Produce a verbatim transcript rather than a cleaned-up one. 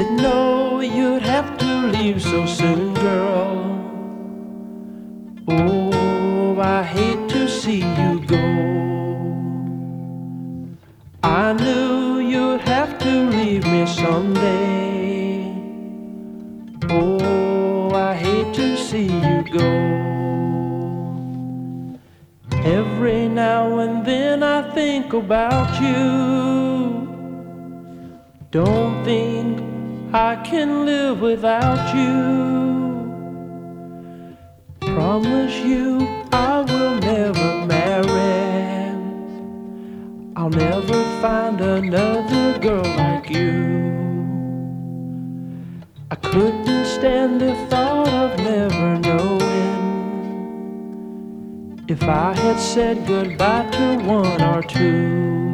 didn't know you'd have to leave so soon, girl. Oh, I hate to see you go. I knew you'd have to leave me someday. Oh, I hate to see you go. Every now and then I think about you. Don't think I can live without you. Promise you I will never marry. I'll never find another girl like you. I couldn't stand the thought of never knowing if I had said goodbye to one or two.